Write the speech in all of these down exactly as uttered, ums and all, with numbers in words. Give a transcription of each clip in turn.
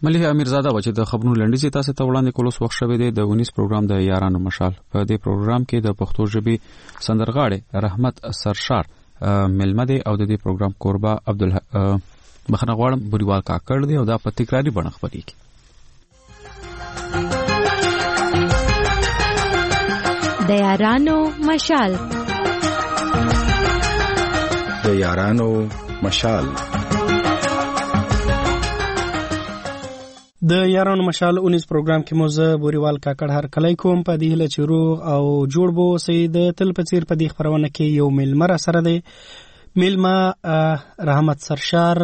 مليحه امیرزاده و چې د خبرونو لنډیز تاسو ته وړاندې کول اوس وخت شوه دی د ونیس پروګرام د یارانو مشال. په دې پروګرام کې د پښتو ژبې سندرغاړي رحمت سرشار ملمه دی او د دې پروګرام کوربه عبدالله بخنه غواړم بریوال کاکړ دی او دا په تکراری بڼه خبرېږي. د یارانو مشال د یارانو مشال د یارانو مشال اونیز پروګرام کې موزه بوریوال کاکړ هر کلی کوم په دې له چروغ او جوړ بو سي د تل پڅیر په دې خبرونه کې یو ملمر سره دی. ملما رحمت سرشار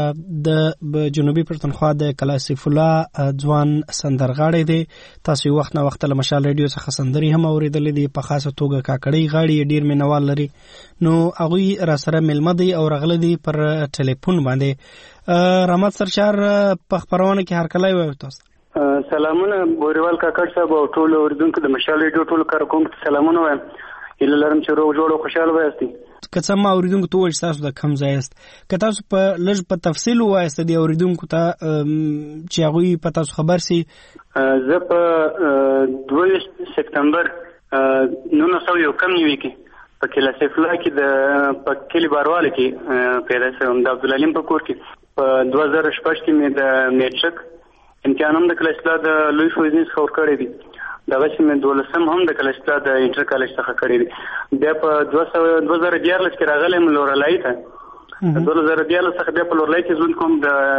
د جنوبي پښتونخوا د کلاسیف الله ځوان سندرغاړي دی. تاسو وخت نه وخت له مشال ریډیو څخه سندري هم اوریدلې دي په خاصه توګه کاکړي غاړي ډیر مینوال لري. نو هغه را سره ملما دی او رغله دی پر ټلیفون باندې. رحمت سرشار په خبرونه کې هر کله وي تاسو. سلامونه بوریوال کاکړ صاحب او ټول اوریدونکو د مشال ریډیو ټول کارکونکو سلامونه وایم. اله لرم چې روغ جوړ او خوشاله وایستئ. که څه ما اوریدونکو ته وایي تاسو د کم ځای یاست، که تاسو په لږ په تفصیل ووایاست د اوریدونکو ته چې هغوی په تاسو خبر سي. زه په دوه سپتمبر نولس سوه یو کم نوي کې په کلاسیف الله کې د په کلي بارواله کې پیدا شوم د عبدالعلیم په کور کې. په دوه زره شپږ کې مې د میټرک امتحان هم د کلاسیف الله د لوی ښوونځي څخه ورکړی دی. دغه چې مې دولسم هم د کلاسیف الله د انټر کالج څخه کړی دی. بیا په دوه زره دیارلس کې راغلی م لورلای ته. د دوه زره دیارلس څخه بیا په لورلای کې ژوند کوم.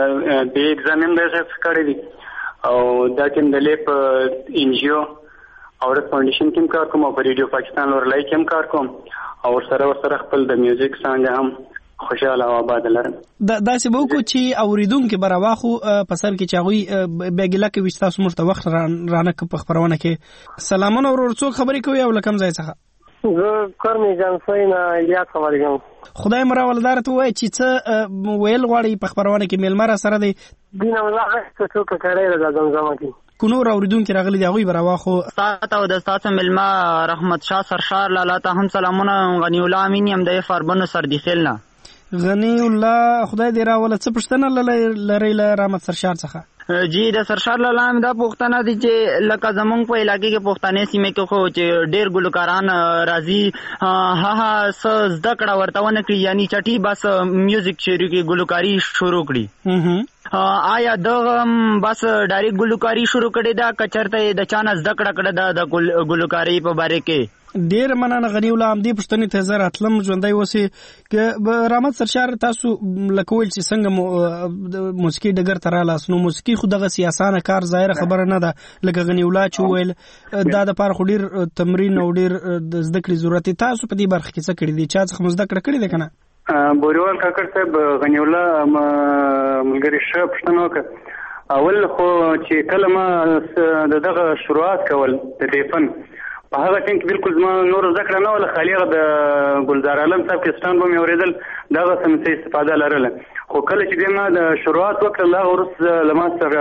د بي اګزام هم د څخه کړی دی او دا ټیم د لیپ ان جی او او د فاونډیشن کې کار کوم او په ریډیو پاکستان لورلای کې هم کار کوم او سره سره خپل د میوزیک څنګه هم خوشاله او آباد لرم. دا داسې به وکړو چې اوریدونکو به راواخو په سر کې چې هغوی بیګله کوي ستاسو موږ ته وخت رانه په خپرونه کې. سلامونه ورور، څوک خبرې کوي او له کوم ځای څخه؟ زه کرمي جانسوی نه الیاس خبرې کوم. خدای مو راولدار ته ووایي چې څه ویل غواړي په خپرونه کې میلمه را سره دی. دینه مزاحه څه څوک کړی ده زمزمه کې کو نور اوریدونکو راغلي دي هغوی به راواخو. تاسو او د تاسو ملما رحمت شاه سرشار لالا ته هم سلامونه. غنی الله امین یم د فاربن سردیخیل نه. غنی الله خدای دې راوله. څه پوښتنه لرئ له رحمت سرشار څخه؟ جی د سرشار لالا دا پوښتنه دي چې لکه زمونږ په علاقې کې پښتنې سیمې کې خو چې ډېر ګلوکاران راځي هغه څه زده کړه ورته ونه کړي، یعنی چټي بس میوزیک شروع کړي، ګلوکاري شروع کړي. آیا دغه بس ډایرکټ ګلوکاري شروع کړې ده که چېرته د چا نه زده کړه کړې ده د ګلوکارۍ په باره کې؟ ډیر مننه غنی الله. همدې پوښتنې ته زه راتلم ژوندی اوسئ. که رحمت سرشار تاسو لکه ویل چې څنګه موسیقي ډګر ته رالاست، نو موسیقي خو دغسې اسانه کار ظاهره خبره نه ده لکه غنی الله چې وویل. دا دپاره خو ډېر تمرین او ډېر د زده کړې ضرورت دی. تاسو په دې برخه کې څه کړي دي؟ چا څخه مو زده کړه کړې ده که نه؟ بوریوال کاکړ صاحب غنی الله ملګري ښه پوښتنه وکړه. اول خو چې کله ما د دغه شروعات کول د دې فن په هغه ټیم کې بالکل زما نور زده کړه نه وله، خالي هغه د ګلزار عالم صاحب کسټان به مې اورېدل، دغه څه مې څه استفاده لرله. خو کله چې بیا ما د شروعات وکړل هغه وروسته له ما سره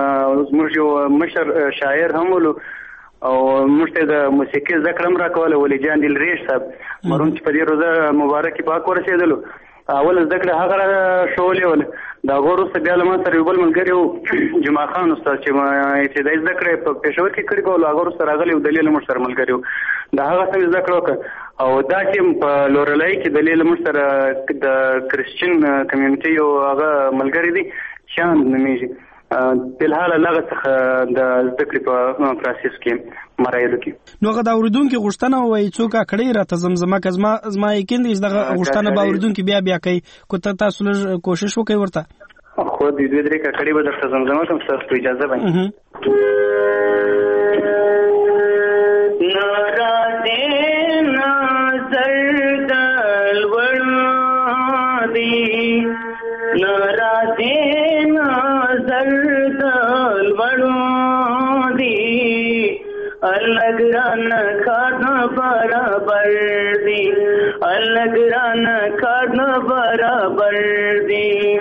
زموږ یو مشر شاعر هم ولو او موږ ته د موسیقي زده کړه هم راکوله، ولی جان دلریش صاحب مرحوم چې په دې روزه مبارکې پاک ورسېدلو. اول زده کړه هغه را ښولې وله. د هغه وروسته بیا له ما سره یو بل ملګري و جمعه خان استاد چې ما ابتدایي زده کړه په پېښور کې کړې وه، هغه وروسته راغلی و دلیل موږ سره ملګري و. د هغه څه مې زده کړه وکړه او دا چې په لورلای کې دلیل موږ سره د کرسچن کمیونټي یو هغه ملګري دي شان نومیږي. فلحال هغه څخه د زده کړې په پروسس کې مراحلو کې. نو هغه د اورېدونکي غوښتنه ووایي څوک کړی راته زمزمه که زما زما یقین دی دغه غوښتنه به اورېدونکي بیا بیا کوي. کو ته تاسو لږ کوشش وکړئ ورته. خو د دوی درې ککړې به درته زمزمه کوم ستاسو په اجازه باندې. الگ ران کھانا برابر دی، الگ ران کھانا برابر دی.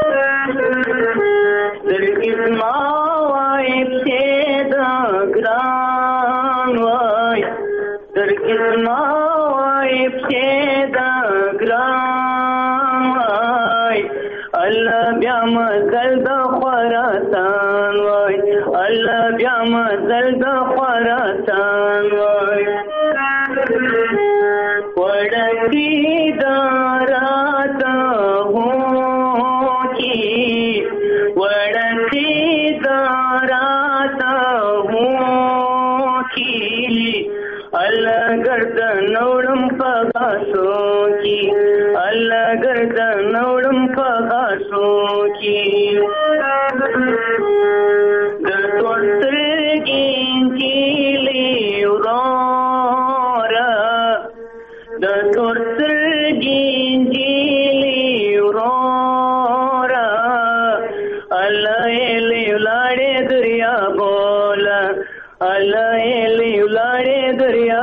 دل کسما وائی پیدا گران وائی، دل کسما وائی پیدا گران وائی. اللہ بیام مزل د خراسان وای الله بیا مزل د خراسان وای وړکی دارات هو کی وړکی دارات هو کی الله ګردن نوړم پغاسو کی الله ګردن نوړم پغاسو کی د تورګین کیلی ورورا د تورګین کیلی ورورا الله الی لاړې دریا بولا الله الی لاړې دریا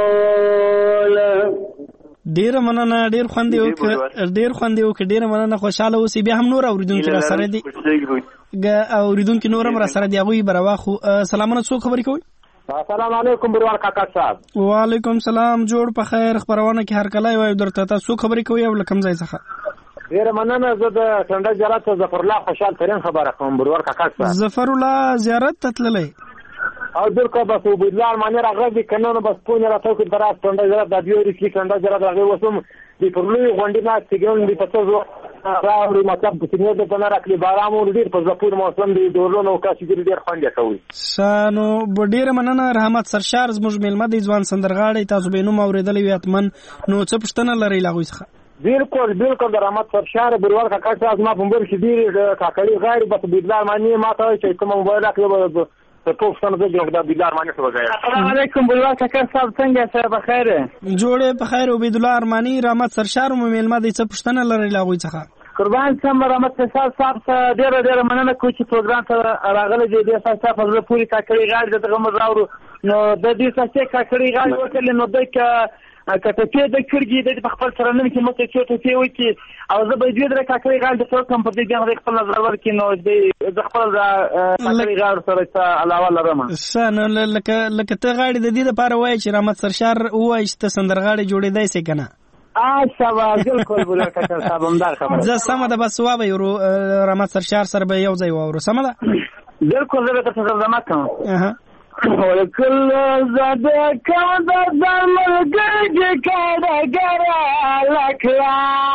بولا ډیر مننه ډیر خوند یو ډیر خوند یو ډیر مننه خوشاله اوسې بیا هم نور اوریدونکو را سره دي اوریدونکو نور هم را سره دي هغه برواخو سلامونه څو خبرې کوي السلام علیکم بروال کاکا صاحب وعلیکم سلام جوړ په خیر خبرونه کې هر کله وای درته تاسو خبرې کوي او لکم ځای څخه ډیر مننه زه د څنډه زیارت ظفر الله خوشحال ترين خبره کوم بروال کاکا صاحب ظفر الله زیارت تتللی او دلته بس وبدلار معنی راغلی کنه بس پونه راته کې درا څنډه زړه د بیوري کې څنډه زړه راغلی وسم د پرلوی غونډې نه تګون د پڅو راوړي مطلب د سینې د بنا راکلی بارامو ډیر په زپور موسم دی دورونو کاسي ډیر خوند کوي سانو ډیر مننه رحمت سرشار زموږ ملمه د ځوان سندرغاړي تاسو به نو اوریدلې وي اتمن نو څه پښتنه لري لاغوي څخه بالکل بالکل د رحمت سرشار بروال کاکا صاحب ما په مبر کې ډیر کاکړي غاړي بس بدلار معنی ما ته چې کوم موبایل راکلی ته په څنګه د جوړ بدلار معنی څه وځي السلام علیکم بروال کاکا صاحب څنګه سره بخیر جوړه په خیر او بدلار معنی رحمت سرشار مو ملمه د څه پښتنه لري لاغوي څخه قربان سم رحمت سرشار صاحب ډیر ډیر مننه کوم چې پروګرام ته راغلی دی د اساس په زړه پوری کاکړي غاړي دغه مزاورو نو د دې څه کاکړي غاړي وکړل نو دغه کته چې د کړګي د خپل سره نن کې مته چې ته وي چې او زه به دې د کاکړي غاړي د څو کم په دې باندې خپل نظر ورکړي نو د خپل کاکړي غاړي سره څه علاوه لرم سن لکه لکه ته غاړي د دې لپاره وای چې رحمت سرشار وای چې سندرغاړي جوړېدای سي کنه آشوا بالکل بوله کاکا صاحب هم دا خبره زه سم ده بس وابه یو رحمت سرشار سره به یو ځای وورو سم ده بالکل زه به تاسو زما کوم اها ولکل زده کده دمرګي کده ګره لکلا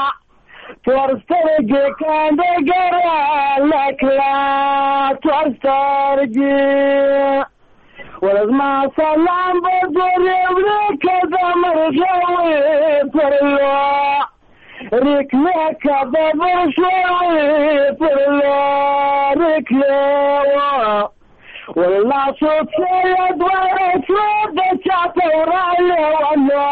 تورسترګي کده ګره لکلا تورسترګي ولزما سلام بدري ورکه مرغوي پرلا رکله کده برشوي پرلا رکله والله صوت سيد ورسود چاپورال وانا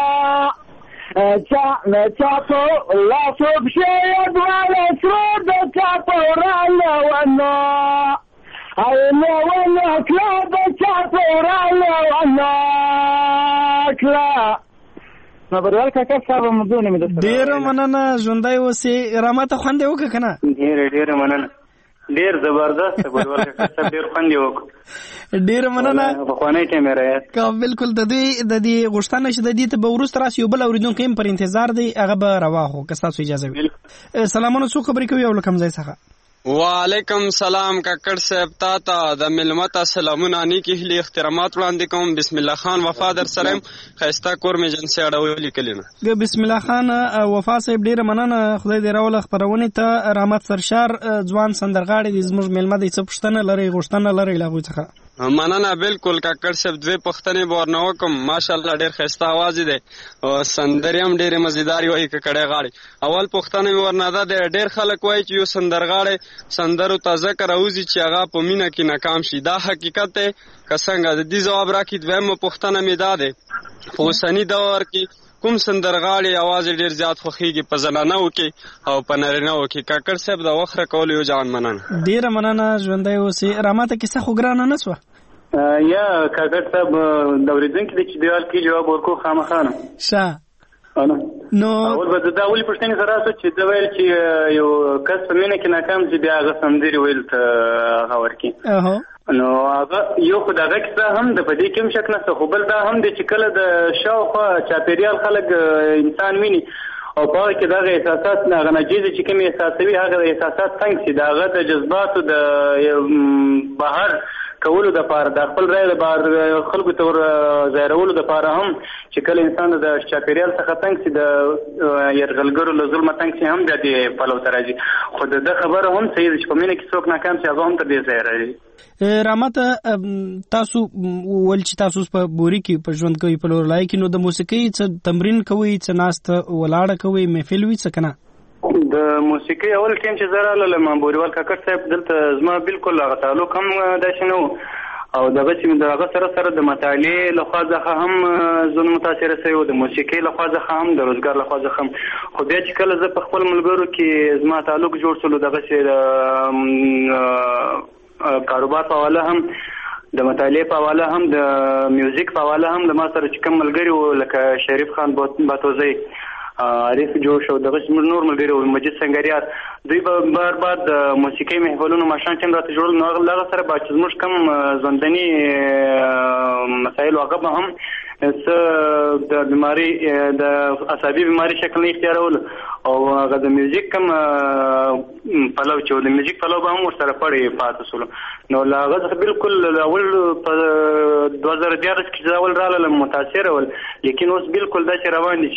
چا چاپو الله صوت سيد ورسود چاپورال وانا اينا وانا كلاب چاپورال وانا کلا نو بروال کاکا صاحب مدونه مې د ډیر مننه ژوندۍ اوسې رحمت خوند وکړه کنه ډیر ډیر مننه ډیر زبردست بروال کاکا صاحب ډیر خوند وکړه ډیر مننه په خوانې ټیم راځي کا بالکل د دې د دې غوښتنه چې د دې ته به ورست راسي یو بل اوریدونکو هم پر انتظار دی هغه به رواخو که تاسو اجازه وي سلامونه څو خبرې کوي او لکم ځای څخه وعلیکم سلام کاکړ صاحب تا ته د ملمت سلامونه نیکی هلي احترامات وړاندې کوم بسم الله خان وفادر سره خسته کور می جنسي اړولې کلینه بسم الله خان وفا صاحب ډیر مننه خدای دې راول خبرونه ته رحمت سرشار ځوان سندرغاړي د زموږ ملمت د څه پښتنه لري غوښتنه لري لاغوي څخه مننه بالکل کاکړ صاحب دوی پښتنې ورنه وکم ماشاءالله ډیر خسته आवाज دی او سندریم ډیر مزیدار وي ککړې غاړي اول پښتنې ورنه ده ډیر خلک وایي چې یو سندرغاړي سندرو تازه کراوزي چې هغه په مینا کې ناکام شي دا حقیقت دی که څنګه د دې جواب راکې دویم پښتنه می داده په اوسنی دور کې کوم سندرغاړي आवाज ډیر زیات خوخيږي په زنانو کې او په نارینه‌و کې کاکړ صاحب دا وخره کول یو ځان مننه ډیر مننه ژوندۍ اوسې رحمت کیسه خو ګرانه نسوه یا کاکړ صاحب د اوریدونکو د چې دیوال کې جواب ورکو خامخانه شه نو اول به دا ولې پښتنې سره تاسو چې دا ویل چې یو کس په مینه کې ناکام چې بیا هغه سندري ویل ته هغه ورکی نو هغه یو خدای کیسه هم د پدې کې شک نه خو بل دا هم د چې کله د شاوخوا چاپیریال خلک انسان ویني او په هغه کې دغه احساسات هغه نجیز چې کوم احساسوي هغه احساسات څنګه چې دغه د جذباتو د بهر کولو د پاره د خپل رای د بار خلکو تور ظاهرولو د پاره هم چې کله انسان د چاپیریال څخه تنګ سي د يرغلګرو له ظلم تنګ سي هم د پلو تراجي خو د خبره هم صحیح چې په مینه کې څوک ناکام سي هغه هم ته دې ځای راځي. رحمت تاسو ول چې تاسو په بوري کې په ژوند کوي په لور لای کې نو د موسیقي څه تمرین کوي څه ناست ولاړه کوي محفل وي څه کنه د موسیقي اول ټیم چې زراله لمه بوريوال کاکړ صاحب دلته زما بالکل هغه تعلق هم داسې نو او دغه چې دغه سره سره د مطالعې لخوا ځخه هم زون متاثر شوی او د موسیقي لخوا ځخه هم د روزګار لخوا ځخه هم خو بیا چې کله زه په خپل ملګرو کې زما تعلق جوړ شول دغه چې کاروبار په حواله هم د مطالعې په حواله هم د میوزیک په حواله هم د ما سره چې کوم ملګري لکه شریف خان باتوزی عارف جوش او دغه نور ملګري او مجید سنگریار دوی به بار بعد د موسیقي محفلونو ماشان چې راته جوړل نو هغه سره با چې موږ کم ژوندني مسایل هغه هم څه د بیماری د عصبي بیماری شکل نه اختیارول او هغه د میوزیک کم پلو چې د میوزیک پلو به هم ورسره پړې پاتې سول نو هغه بالکل اول په دوه زره دیارلس کې ځاول رااله متاثر ول لیکن اوس بالکل دا چې روان دي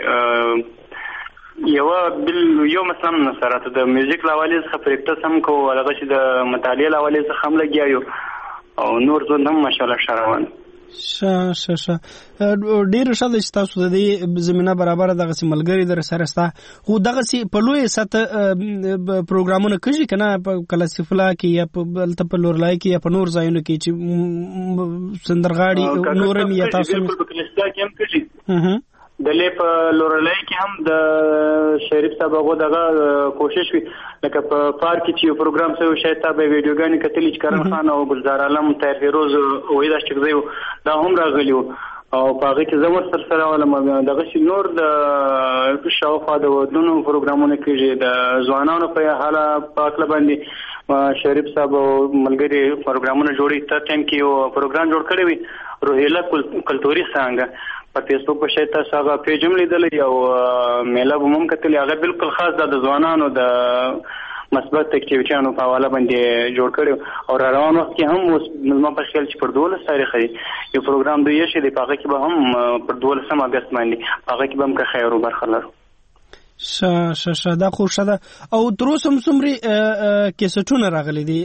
چې یو بل یو مثلا سره ته د میوزیک لاوالې څخه پریکټس هم کوو هغه چې د مطالعې لاوالې څخه هم لګیایو او نور ځون هم ماشاءالله شروان شه شه شه ډیر شاده چې تاسو د دې زمينه برابر دغه سیملګری در سره ستا خو دغه سی په لوی سات پروګرامونه کوي کنه په کلاسیفلا کې یا په بلته په لورلای کې یا په نور ځایونو کې چې سندرغاړي نورم یا تاسو په کلاسیکا کې هم کوي د لیپ لورلای کې هم د شریف صاحب هغه دغه کوشش وی لکه په پارک کې یو پروګرام سوي شاید تاسو ویډیوګانې کتلی چې کرن خان او گلزار عالم طاهر فیروز وې دا چې زیو دا هم راغلیو او په هغه کې زموږ سره سره ولم دغه شي نور د شاوخوا د ودونو پروګرامونه کېږي د ځوانانو په حاله پاکله باندې شریف صاحب ملګری پروګرامونه جوړي تر ټیم کې یو پروګرام جوړ کړی وي روهیلا کلتوري څنګه په فیسبوک په شایته هغه پیج هم لیدلې او میله هم کتلې هغه بالکل خاص د ځوانانو د مثبت اکټیویټیانو په حواله باندې جوړ کړو او روان وخت کې هم اوس ملما په خیال چې پر دولس تاریخ دی یو پروګرام دوی یې دی په هغه کې به هم پر دولسم اگست باندې هغه کې به هم که خیر او برخه لرو ش ش ش دا خو شته او تروسم سمري کیسټونه راغلي دي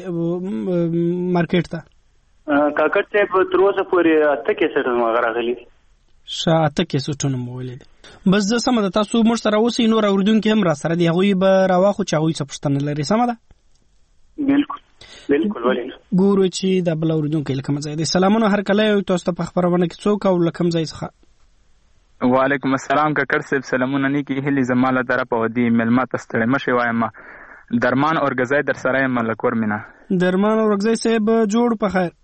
مارکیټ ته کاکړ ته تروسه پورې اته کیسټونه راغلي دي شاته کې سټونه مولې بس د سم د تاسو مر سره اوسې نور اوردونکو هم را سره دی هغه به راواخو چې هغه څه پښتنه لري سم ده بالکل بالکل ولې ګورو چې د بل اوردونکو لکه مزه دي سلامونه هر کله تاسو ته په خبرونه کې څوک او لکم ځای څخه وعلیکم السلام ککړ صاحب سلامونه نیکی هلي زماله طرف او دی ملمت استړې مشه وایم درمان اورګزای در سره ملک ورمینا درمان اورګزای صاحب جوړ په خیر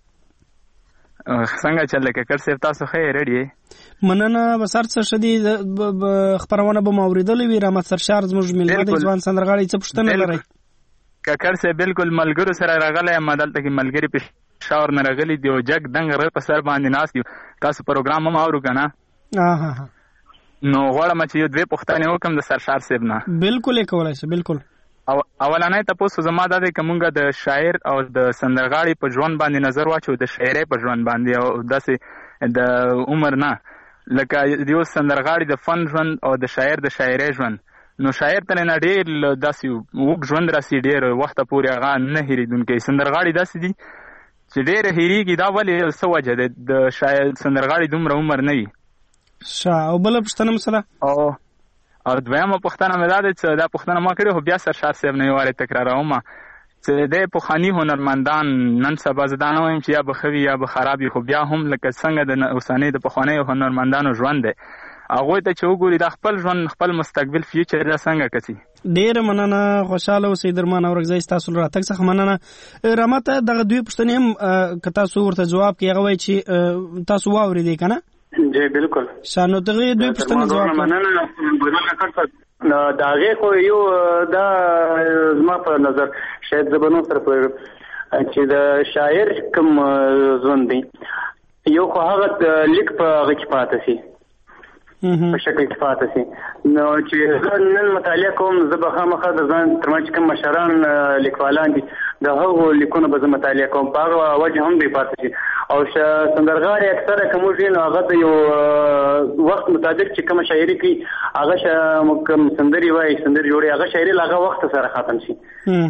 څنګه چل ککړ صاحب تاسو خیر ریډي مننه بسر څه شدي خبرونه به موریدلې وی رحمت سرشار زموږ ملګری د ځوان سندرغاړي څه پښتنه لري ککړ صاحب بالکل ملګرو سره راغلی مدل ته کې ملګری په شاور نه راغلی دی او جګ دنګ ر په سر باندې ناس دی تاسو پروګرام هم اورو کنه ها ها نو غواړم چې یو دوه پښتنه وکم د سرشار صاحب نه بالکل کولای شي بالکل او اولانې تاسو زما د کومګه د شاعر او د سندرغاړي په ژوند باندې نظر واچو د شاعرۍ په ژوند باندې او داسې د عمر نه لکه یو سندرغاړي د فن ژوند او د شاعر د شاعرۍ ژوند نو شاعر ته نه ډېر داسې وګ ژوند راسي ډېر وخت پورې هغه نه هېریدونکي سندرغاړي داسې دي چې ډېر هېریږي دا ولې څه وجه ده د شاعر سندرغاړي دومره عمر نه وي شا او بل پښتنه مسله او او دویمه پښتنه مې دا ده چې دا پښتنه ما کړې خو بیا سرشار صاحب نه یوارې تکراروم چې د پخواني هنرمندان نن سبا زه دا نه وایم چې یا به ښه وي یا به خراب وي خو بیا هم لکه څنګه د اوسنۍ د پخوانیو هنرمندانو ژوند دی هغوی ته چې وګوري دا خپل ژوند خپل مستقبل فیوچر دا څنګه کسي ډېره مننه خوشحاله اوسئ درمان اورګزی ستاسو له راتګ څخه مننه رحمت دغه دوی پوښتنې هم که تاسو ورته جواب کوي هغه وایي چې تاسو واورېدئ که نه جی بالکل شانو دغه دوی پوښتنې جواب مننه دا هغه خو یو دا زما په نظر شاید زبنو سره چې د شاعر کوم ژوند دی یو خو هغه لیک په هغه کې پاتې شي په شکل کې پاتې شي. نو چې زه نن مطالعه کوم زه به خامخا د ځان تر منځ کوم مشران لیکوالان دي د هغو لیکونه به زه مطالعه کوم په هغه وجه هم دوی پاتې شي. او سندرغاړي اکثره که موږ وینو هغه د یو وخت مطابق چې کومه شاعري کوي هغه کوم سندرې وایي سندرې جوړي هغه شاعري له هغه وخت سره ختم شي.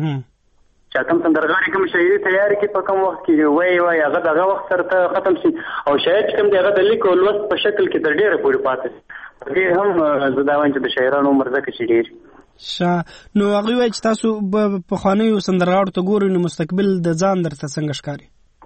چې کوم سندرغاړي کوم شاعري تیار کړي په کوم وخت کې وایي وایي هغه دغه وخت سره ختم شي. او شاعر چې کوم دی هغه د لیک او لوست په شکل کې تر ډېره پورې پاتې شي. ډېر هم زه دا وایم چې د شاعرانو عمر ځکه چې ډېر شا نو هغه وایي چې تاسو په خوانیو سندرغاړو ته ګورئ نو مستقبل د ځان درته څنګه ښکاري؟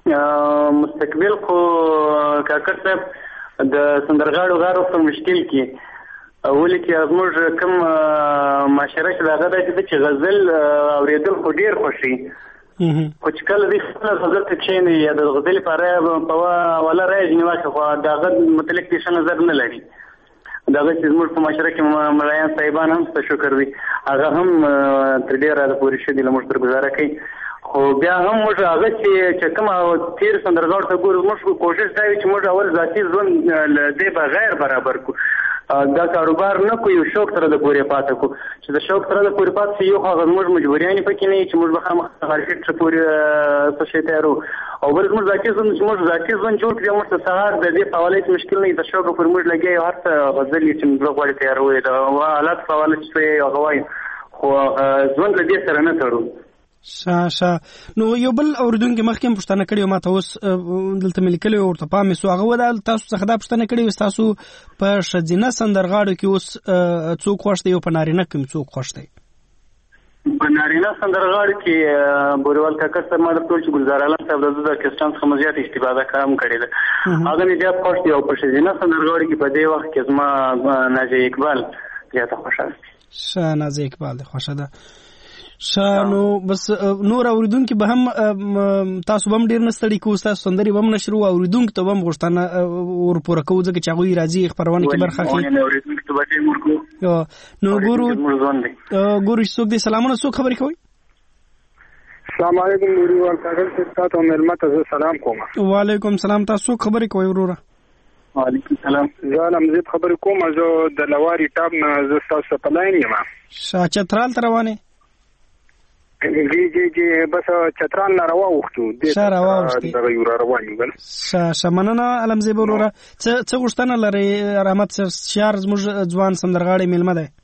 مستقبل خو کاکړ صاحب د سندرغاړو غار په مشکل کې ولې چې زموږ کوم معاشره چې دغه دی چې غزل اورېدل خو ډېر خوښوي خو چې کله دوی خپله غزل ته کښېني یا د غزل لپاره په اوله رایه ځینې واخلي خو د هغه متعلق دې ښه نظر نه لري. دغه چې زموږ په معاشره کې ملایان صاحبان هم څه شکر وي هغه هم تر ډېره د پورې ښه دي له موږ سره ګزاره کوي. خو بیا هم موږ هغه چې کومه تېر سندرغاړو ته ګورو موږ کوشش دا وي چې موږ اول ذاتي ژوند له دې بغیر برابر کړو دا کاروبار نه کوو یو شوق سره د پورې پاتې کړو چې د شوق سره د پورې پاتې شي یو خو هغه زموږ مجبوریانې پکې نه وي چې موږ به خامخا مارکېټ پورې څه شی تیارو او بل زموږ ذاتي ژوند چې موږ ذاتي ژوند جوړ کړو موږ ته سهار د دې په حواله هېڅ مشکل نه وي د شوق پر موږ لګیا یو هر څه غزل یې چې موږ غواړو تیارو د حالات په حواله چې هغه وایو خو ژوند له دې سره نه تړو. شا شا نو یو بل اوریدونکو مخکې هم پوښتنه کړې ما ته اوس دلته مې لیکلې ورته پام مې سو هغه ودا تاسو څخه دا پوښتنه کړې تاسو په ښځینه سندرغاړو کې اوس څوک خوښ دی او په نارینه کې څوک خوښ دی؟ په نارینه سندرغاړو کې بوریوال کاکړ صاحب ما درته وویل چې ګلزار عالم صاحب د د کسټان څخه مو زیات استفاده هم کړې ده هغه مې زیات خوښ دی او په ښځینه سندرغاړو کې په دې وخت کې زما نازیه اقبال زیاته خوښه ده. ښه نازیه اقبال دی خوښه ده. شا نو بس نور اوریدونکو به هم تاسو به هم ډیر نستړي کوو تاسو سندري به هم نشرو اوریدونکو ته به هم غوښتنه ورپوره کوو ځکه چې هغوی راځي خپرونه کې برخه اخلي. نو ګورو ګورو څوک دی سلامونه څوک خبرې کوي؟ السلام علیکم نوریوال کاکړ صاحب تاسو مېلمه ته زه سلام کوم. وعلیکم سلام تاسو څوک خبرې کوي وروره؟ وعلیکم سلام زه علمزید خبرې کوم زه د لواري ټاپ نه زه ستاسو په لاین یم. شا چترال ته روانې؟ جی جی جی بس چترال نه روا وختو ښه روا وختې دغه یو را روان یو ښه ښه مننه علمزیب وروره. څه څه غوښتنه لرئ رحمت شیار زموږ ځوان سندرغاړی میلمه دی؟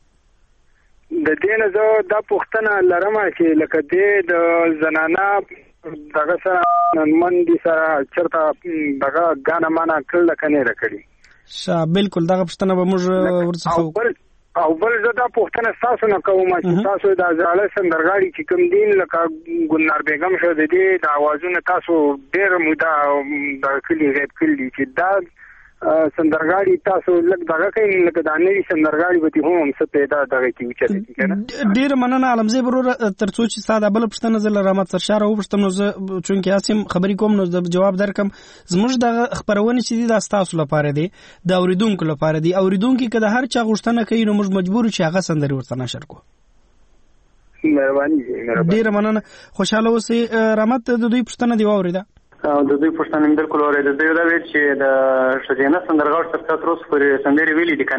د دې نه زه دا پوښتنه لرم چې لکه دې د زنانه دغه سره ننمندي سره چېرته دغه ګانه مانه کړل که نه یې راکړي؟ ښه بلکل دغه پوښتنه به موږ ورڅخه او بل زه دا پوښتنه ستاسو نه کوم چې تاسو د زاړه سندرغاړي چې کوم دین لکه ګلنار بیګم شه د دې د اوازونه تاسو ډېر موده د کلي غیب کړي چې دا سندرغاړي تاسو لږ دغه کوي لکه د نوي سندرغاړي به هم هم څه پیدا دغه کې وچتې کنه. ډېره مننه علمزی وروره تر څو چې ستا دا بله پوښتنه زه له رحمت سرشار وپوښتم نو زه چونکې هسې خبرې کوم نو جواب درکړم. زموږ دغه خپرونې چې دي دا ستاسو لپاره دی د اورېدونکو لپاره دی. اورېدونکي که د هر چا غوښتنه کوي نو موږ مجبور چې هغه سندرې ورته نشر کړو. مهرباني ډېره مننه خوشحاله اوسئ. رحمت د دوی پوښتنه دې واورېده؟ او د دوی پوښتنه مې بالکل واورېده. دوی دا ویل چې د ښځینه سندرغاړو سره تاسو تر اوسه پورې سندرې ویلي دي که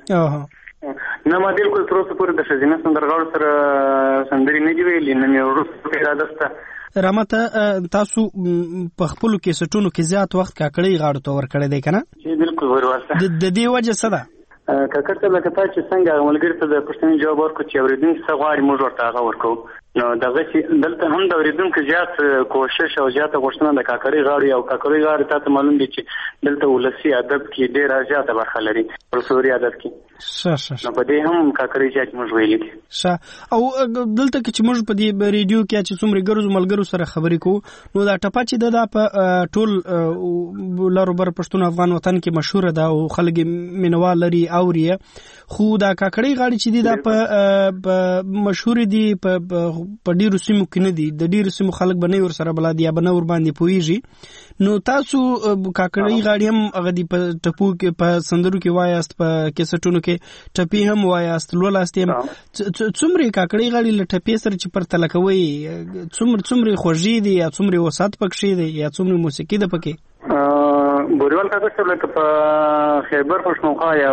نه؟ نه ما بالکل تر اوسه پورې د ښځینه سندرغاړو سره سندرې نه دي ویلي نه مې وروسته اراده شته. رحمت تاسو په خپلو کیسټونو کې زیات وخت کاکړۍ غاړو ته ورکړی دی که نه؟ بالکل ورواسته. د دې وجه څه ده؟ کاکړ صاحب لکه تا چې څنګه ملګري ته د پوښتنې جواب ورکړو چې اورېدونکي څه غواړي موږ ورته هغه ورکوو. نو دغه چې دلته هم د اورېدونکو زیات کوشش او زیاته غوښتنه د کاکړۍ غاړې او کاکړۍ غاړې تا ته معلوم دي چې دلته ولسي ادب کې ډېره زیاته برخه لري فولکلوري ادب کې. ښه ښه نو په دې هم کاکړۍ زیات موږ ویلي دي. ښه او دلته کې چې موږ په دې ریډیو کې چې څومره ګرځو ملګرو سره خبرې کوو نو دا ټپه چې ده دا په ټول لارو بر پښتون افغان وطن کې مشهوره ده او خلک یې مینوال لري اوري خو دا کاکړۍ غاړې چې دي دا په مشهورې دي په په ډیرو سیمو کې نه دي د ډیرو سیمو خلک به نه ور سره بلد یا به نه ور باندې پوهیږي. نو تاسو کاکړۍ غاړې هم هغه دي په ټپو کې په سندرو کې وایاست په کیسټونو کې ټپې هم وایاست لولاست هم څومره کاکړۍ غاړې له ټپې سره چې پرتله کوئ څومره څومره خوږې دي یا څومره وسات پکښې دي یا څومره موسیقي ده پکې؟ بوریوال کاکړ صاحب لکه په خیبر پښتونخوا یا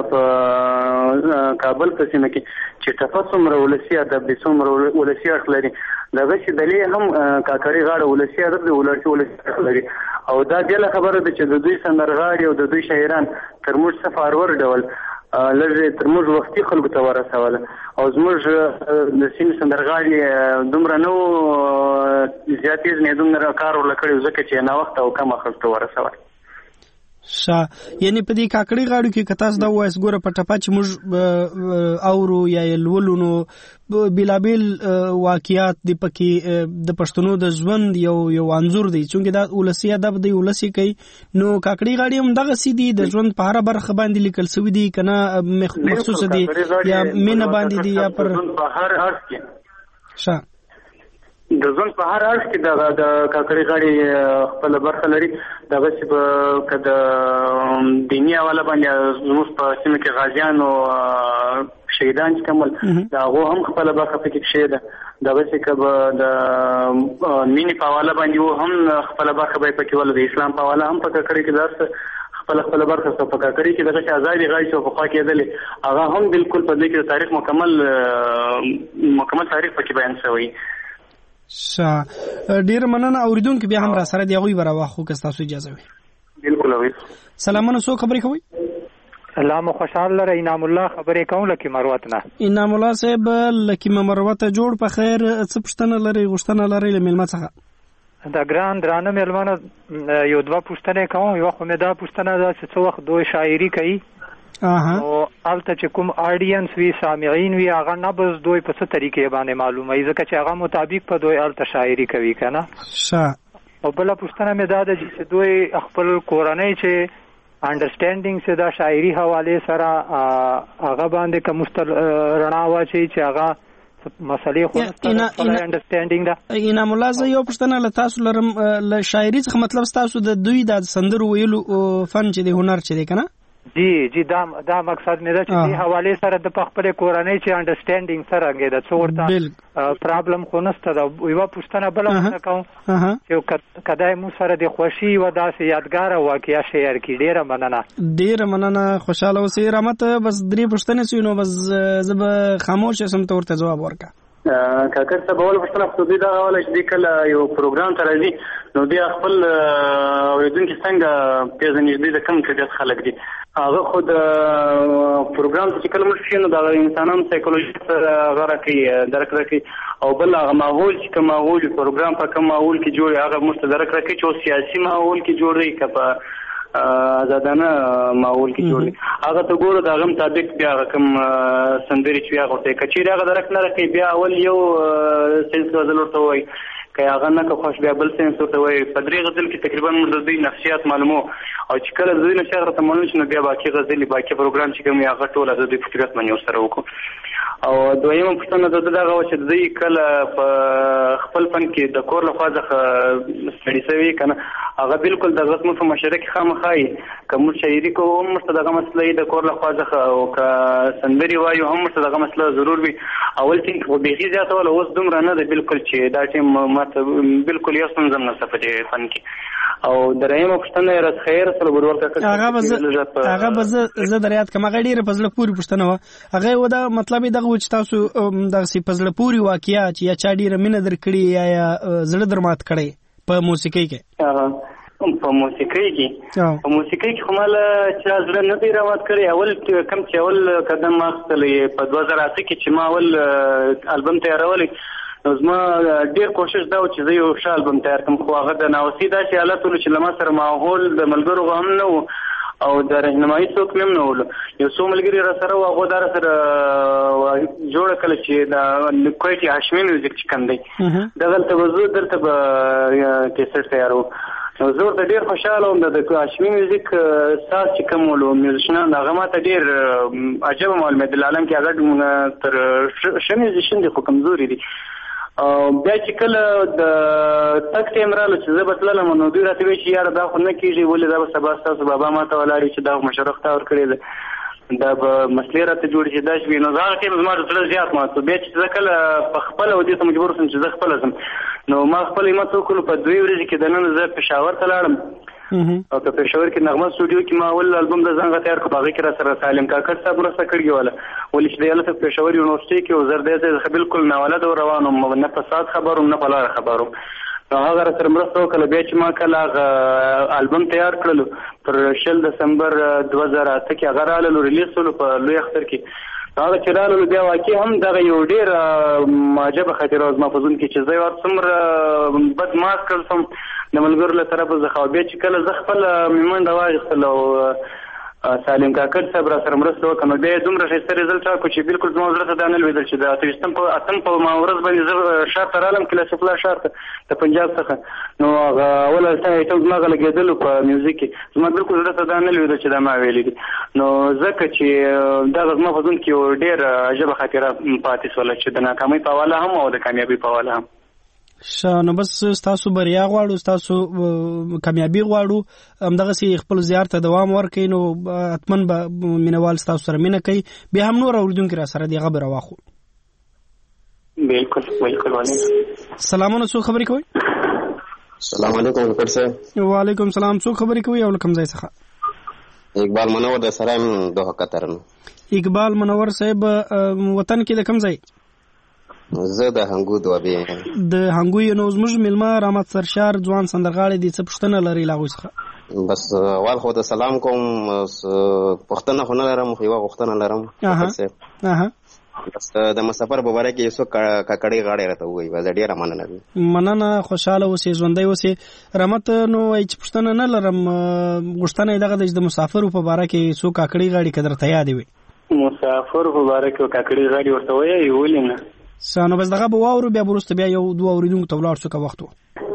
په کابل په سیمه کې چې ټپه څومره ولسي ادب دي څومره ولسي اړخ لري دغسې دلې هم کاکړي غاړه ولسي ادب دی ولسي اړخ لري او دا بېله خبره ده چې د دوی سندرغاړي او د دوی شاعران تر موږ څه فارور ډول لږ تر موږ وختي خلکو ته ورسوله او زموږ د سیمې سندرغاړي دومره نه و زیات یې نه دومره کار ورله کړی ځکه چې ناوخته او کمه خلکو ته ورسوله شا یعنی په دې کاکړي غاړو کې که تاسو دا وایس ګوره په ټپه چې موږ اورو یا یې لولو نو بېلابېل واقعات دي پکې د پښتنو د ژوند یو یو انځور دی چونکې دا ولسي ادب دی ولسي کوي نو کاکړي غاړي هم دغسې دي د ژوند په هره برخه باندې لیکل سوي دي که نه مخصوصه دي یا مینه باندې دي یا پر هر اړخ کې شا د ژوند په هر اړخ کې د د کاکړي غاړي خپله برخه لري دغسې به که د دیني حواله باندې زموږ په سیمه کې غازیان او شهیدان چې کوم ول د هغو هم خپله برخه پکې کښې ده دغسې که به د مینې په حواله باندې و هم خپله برخه به یې پکې وله د اسلام په حواله هم په کاکړي کې درس خپله خپله برخه سوه په کاکړي کې دغسې ازادې غاړې چې پخوا کېدلې هغه هم بالکل په دې کې د تاریخ مکمل مکمل تاریخ پکې بیان شوی شا ډیر مننه اوریدونکو بیا هم را سره دی غوي براوخو که تاسو اجازه وي بالکل وي سلامونه سو خبرې کوي سلام خوشحال لره انعام الله خبرې کوم لکه مروت نه انعام الله صاحب لکه مروت جوړ په خیر څه پښتنه لري غوښتنه لري لملمه څخه دا ګران درانه ملمنه یو دوه پښتنه کوم یو خو مې دا پښتنه دا چې څو وخت دوی شاعري کوي او البته چې کوم آډینس وی سامعین وی هغه نبض دوی په څه طریقې باندې معلومه ای ځکه چې هغه مطابق په دوی البته شاعري کوي کنه ښه او بل پښتنه مې دا ده چې دوی خپل کورنۍ چې انډرسټانډینګ سے دا شاعري حواله سره هغه باندې کوم مستل رڼا واچي چې هغه مسلې خو انډرسټانډینګ دا انعام الله زه یو پښتنه له تاسو لرم له شاعري څخه مطلب تاسو د دوی د سندرو ویلو فن چې د هنر چې دی کنه جی جی دا دا مقصد مې دا چې په حواله سره د خپل کورنۍ چې انډرسټانډینګ سره غږی دا څورته پرابلم خو نشته دا یو پښتنه بل څه کوم چې کدای مو سره د خوشي و داسې یادګار واقعیا شیر کی ډیره مننه ډیره مننه خوشاله اوسئ رحمت بس درې پښتنه سوي نو بس زب خاموش سم تورته جواب ورکا کاکړ صاحب اول پښتنه خو دې دا حواله چې کله یو پروګرام ته راځي نو بیا خپل اوریدونکي څنګه پیژني دې د کم کډت خلک دي هغه خو د پروګرام چې کله موږ شنو د انسانانو سایکولوژي سره غره کوي درک راکوي او بل هغه ماحول چې کوم ماحول پروګرام په کوم ماحول کې جوړي هغه موږ درک راکوي چې سیاسي ماحول کې جوړي که په آزادانه ماحول کې جوړي هغه ته ګورو د هغه مطابق بیا کوم سندرې چې هغه ته کچېرې هغه درک نه راکوي بیا اول یو سنس غزل ورته وایي که هغه نه که خوش بیا بل سنس ورته وایي په درې غزل کې تقریبا موږ د دوی نفسیات معلومو او چې کله د دوی نفسیات راته معلوم شي نو بیا باقي غزلې باقي پروګرام چې کوم هغه ټوله د دوی په فکرت باندې ورسره وکړو او دویمه پوښتنه د ده دغه وه چې دوی کله په خپل فن کې د کور لخوا څخه ستړي شوي که نه هغه بالکل دغه زموږ په مشره کې خامخا وي که موږ شاعري کوو هم موږ ته دغه مسله وي د کور لخوا څخه او که سندرې وایو هم موږ ته دغه مسله ضرور وي اول ټینګ خو بیخي زیاته وله اوس دومره نه ده بالکل چې دا ټیم ماته بالکل یو ستونزه هم نشته په دې فن کې او درېیمه پوښتنه یې راڅخه یې رسوله ګورور کاکړ هغه به زه در یاد کړم هغه ډېره په زړه پورې پوښتنه وه هغه و دا مطلب یې دغه و چې تاسو دغسې په زړه پورې واقعه چې یا چا ډېره مینه در کړې یا یا زړه در مات کړی په موسیقۍ کې په موسیقۍ کې په موسیقۍ کې خو ماله چا زړه نه دی راوات کړی اول کوم چې اول قدم ما اخیستلی په دوه زره اته کې چې ما اول البم تیارولی نو زما ډېر کوشش دا و چې زه یو ښه البم تیار کړم خو هغه د ناوسي داسې حالت ولو چې له ما سره ماحول د ملګرو هم نه و او د رهنمایي څوک مې هم نه ولو یو څو ملګري را سره و هغو دا را سره جوړه کله چې د کویټې هاشمي میوزیک چې کوم دی دغلته به زه دلته به کیسټ تیاروم نو زه ورته ډېر خوشحاله وم د هاشمي میوزیک ساز چې کوم ولو میوزیشنان هغه ما ته ډېر عجبه معلومېدل عالم کې هغه تر ښه میوزیشن دي خو کمزوري دي بیا چې کله د تګ ټایم راغله چې زه به تللم نو دوی راته وایي چې یاره دا خو نه کېږي ولې دا به سبا ستاسو بابا ما ته ولاړ چې دا مشوره خو تا ورکړې ده دا به مسلې راته جوړې چې دا شوي نو هغه ټایم زما د زړه زیات مات و بیا چې زه کله په خپله و دې ته مجبور شوم چې زه خپله ځم نو ما خپل همت وکړلو په دوې ورځې کې دننه زه پېښور ته لاړم او په پېښور کې نغمه سټوډیو کې ما ول البوم د ځان غتیار کو باغی کې را سره سالم کاکړ صاحب مرسته کړې وله ولې چې د یاله په پېښور یونیورسيټي کې وزر دې بالکل نه ولادت روانو نه فساد خبرو نه پلار خبرو هغه سره مرسته وکړه بیا چې ما کله البوم تیار کړلو پر شل دسمبر دوه زره اته کې هغه رالو ریلیز شو په لوی اختر کې هغه چې رالو بیا واقعي هم دغه یو ډیر معجبه خاطره اوس ما فزون کې چې زه ور څومره بد ماس کړم د ملګرو له طرفه زه خو بیا چې کله زه خپل میمنډه واغستل او سالم کاکړ صاحب را سره مرسته وکړه بیا دومره ښایسته رزلټ راکړو چې بالکل زما زړه ته دا نه لوېدل چې د اته ویشتم په اتم په ورځ باندې زه ښار ته رالم کلاس فلا ښار ته د پنجاب څخه نو هغه اوله ایټم زما هغه لګېدلو په میوزیک کې زما بالکل زړه ته دا نه لوېدل چې دا ما ویلي دي نو ځکه چې دغه زما په ژوند کې یو ډېر عجبه خاطره پاتې شوله چې د ناکامۍ په حواله هم او د کامیابۍ په حواله هم ښه نو بس ستاسو بریا غواړو ستاسو کامیابي غواړو همدغسې خپل زیار ته دوام ورکوي نو حتمن به مینوال ستاسو سره مینه کوي بیا هم نور اورېدونکي را سره دې خبره واخلو بالکل بالکل سلامونه څوک خبرې کوي السلام علیکم ډاکټر صاحب وعلیکم سلام څوک خبرې کوي او له کوم ځای څخه اقبال منور د سرایم دوه قطر اقبال منور صاحب وطن کې د کوم ځای زه د هنګو دوابې د هنګو یو نو زموږ مېلمه رحمت سرشار ځوان سندرغاړی دي څه پوښتنه لري له هغوی څخه بس اول خو د سلام کوم پوښتنه خو نه لرم خو یوه غوښتنه لرم بس د مسافر په باره کې یو څو ککړې غاړې راته ووایي زه ډېره مننه کوم مننه خوشحاله اوسې ژوندی اوسې رحمت نو وایي چې پوښتنه نه لرم غوښتنه یې دغه ده چې د مسافرو په باره کې څو ککړې غاړې که درته یادې وي مسافرو په باره کې ککړې غاړې ورته وایي ولې نه څه نو بس دغه به واورو بیا به وروسته بیا یو دوه اورېدونکو ته ولاړ شو که وخت و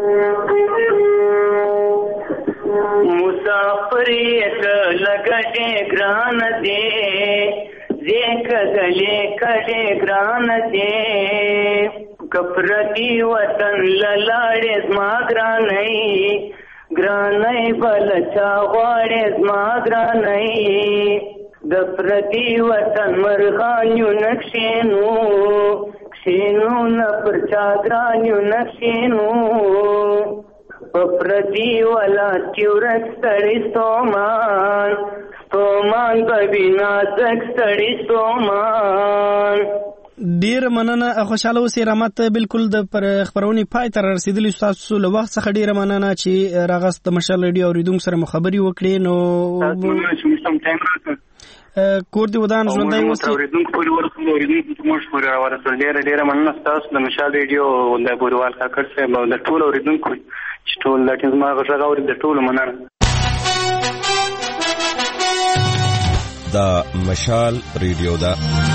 مسافر یې کله کډې ګرانه دی زه کله کډې ګرانه دی که پردي وطن له لاړې زما ګرانۍ ګرانۍ بله چا غواړې زما ګرانۍ د پردي وطن مرغانیو نه کښېنو کښېنو نه پر چا ګرانیو نه کښېنو په پردي ولات کې ورک ستړی ستومان ستومان به وي نازک ستړی ستومان ډېره مننه خوشحاله اوسئ رحمت بالکل د خپرونې پای ته رارسېدلي ستاسو له وخت څخه ډېره مننه چې راغاست د مشال ریډیو اورېدونکو سره مو خبرې وکړې نو کور دې ودان ژوندی اوسئ اورېدونکو پورې ورسول اورېدونکو ته موږ پورې راورسول ډېره ډېره مننه ستاسو د مشال ریډیو د بوریوال کاکړ صاحب او د ټولو اورېدونکو چې ټول دا چې زما غږ اوري د ټولو مننه د مشال ریډیو ده